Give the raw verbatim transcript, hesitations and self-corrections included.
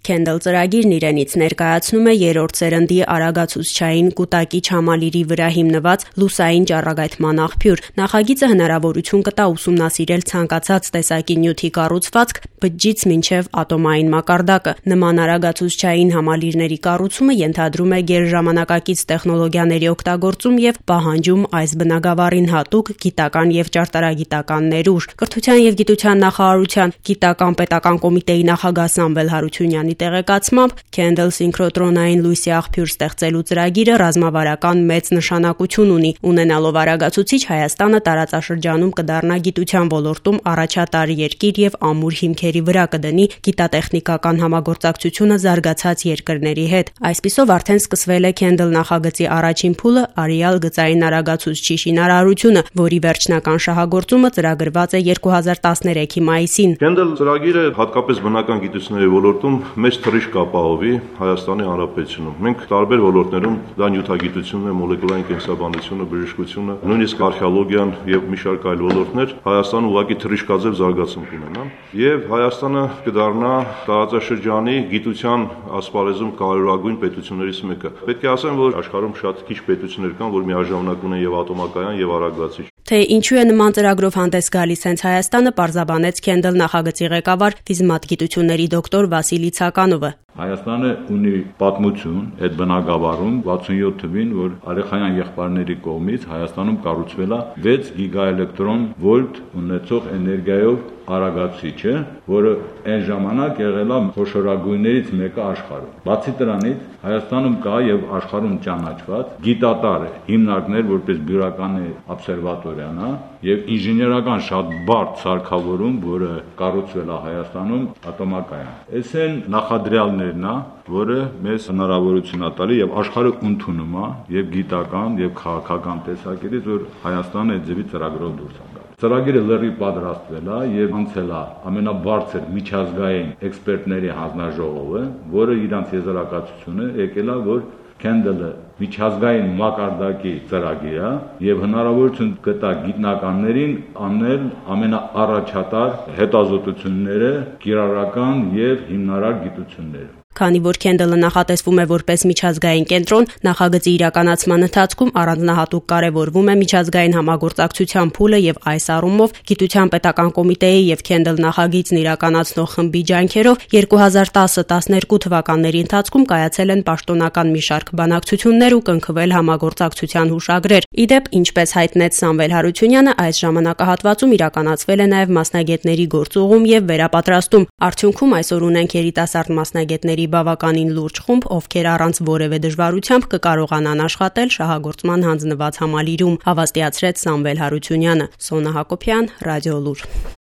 Kendall ծրագիրն իրենից ներկայացնում է երրորդ սերնդի արագացուցչային կուտակի չամալիրի վրա հիմնված լուսային ճառագայթման աղբյուր։ Նախագիծը հնարավորություն կտա ուսումնասիրել ցանկացած տեսակի նյութի կառուցվածք բջջից մինչև ատոմային մակարդակը։ Նման արագացուցչային համալիրների կառուցումը ենթադրում է գերժամանակակից տեխնոլոգիաների օգտագործում եւ պահանջում այս բնագավառին հատուկ գիտական եւ ճարտարագիտական ներուժ։ Կրթության եւ գիտության նախարարության գիտական պետական կոմիտեի նախագահ Սամվել Հարությունյանի տեղեկացմամբ Kendall սինկրոտրոնային լույսի աղբյուր ստեղծելու ծրագիրը ռազմավարական մեծ նշանակություն ունի։ Ունենալով արագացուցիչ, Հայաստանը տարածաշրջանում կդառնա գիտության ոլորտում առաջատար երկիր եւ ամուր հիմքերի վրա կդնի գիտատեխնիկական համագործակցությունը զարգացած երկրների հետ։ Այսպիսով արդեն սկսվել է Kendall նախագծի առաջին փուլը Arial գծային արագացուցչի շինարարությունը, որի վերջնական շահագործումը ծրագրված է երկու հազար տասներեքի մայիսին։ Kendall ծրագիրը հատկապես բնական գիտությունների ոլորտում մեծ թռիչք կապահովի Հայաստանի Հանրապետությունում։ Մենք տարբեր ոլորտներում դա նյութագիտությունն է, մոլեկուլային կենսաբանությունը, բժշկությունը, նույնիսկ արխեոլոգիան եւ մի շարք այլ ոլորտներ Հայաստանը ուղղակի թռիչքաձև զարգացում կունենան եւ Հայաստանը կդառնա տարածաշրջանի գիտության ասպարեզում կարևորագույն պետություններից մեկը։ Պետք է ասեմ, որ աշխարհում շատ քիչ պետություններ կան, որ միաժամանակ ունեն եւ ատոմակայան եւ արագացիչ։ Թե ինչու է նման ծրագրով հանդես գալիս հենց Հայաստանը, պարզաբանեց Kendall նախագծի ղեկավար ֆիզմաթգիտությունների դոկտոր Վասիլի Ցականովը։ Հայաստանը ունի պատմություն այդ բնագավառում վաթսունյոթ թվին, որ Ալեխայան եղբայրների կողմից Հայաստանում կառուցվել է վեց գիգաէլեկտրոն վոլտ ունեցող էներգիայով արագացուցիչը, որը այն ժամանակ եղել է խոշորագույններից մեկը աշխարհում։ Բացի դրանից Հայաստանում կա եւ աշխարհում ճանաչված գիտատար հիմնարկներ, որպես բյուրականի օբսերվատորիան է եւ ինժեներական շատ բարդ սարքավորում, որը կառուցվել է Հայաստանում ատոմակայան։ Այս են նախադրյալներն է, որը մեզ հնարավորություն է տալի եւ աշխարհը ընդունում է եւ գիտական եւ քաղաքական տեսակետից, որ Հայաստանը այդ ձևի ծրագրով դուրս է գալիս։ Ծրագիրը լրիվ պատրաստվել է եւ անցել է ամենաբարձր միջազգային էքսպերտների հանձնաժողովը, որը իրանց եզրակացությունը եկել է, որ Kendall-ը միջազգային մակարդակի ծրագիր է եւ հնարավորություն կտա գիտնականներին անել ամենաառաջատար հետազոտությունները, կիրառական եւ հիմնարար գիտությունները։ Քանի որ Kendall-ը նախատեսվում է որպես միջազգային կենտրոն, նախագծի իրականացման ընթացքում առանձնահատուկ կարևորվում է միջազգային համագործակցության փուլը եւ այս առումով Գիտության պետական կոմիտեի եւ Kendall նախագիծն իրականացնող խմբի ջանքերով երկու հազար տասը տասներկու թվականների ընթացքում կայացել են պաշտոնական մի շարք բանակցություններ ու կնքվել համագործակցության հուշագրեր։ Իդեպ, ինչպես հայտնեց Սամվել Հարությունյանը, այս ժամանակահատվածում իրականացվել է նաեւ մասնագետների գործուղում եւ վերապատրաստում։ Արդյունքում այսօր ունենք երիտասարդ մասնագետների բավականին լուրջ խումբ, ովքեր առանց որևէ դժվարությամբ կկարողանան աշխատել շահագործման հանձնված համալիրում, հավաստիացրեց Սամվել Հարությունյանը։ Սոնա Հակոբյան, Ռադիոլուր։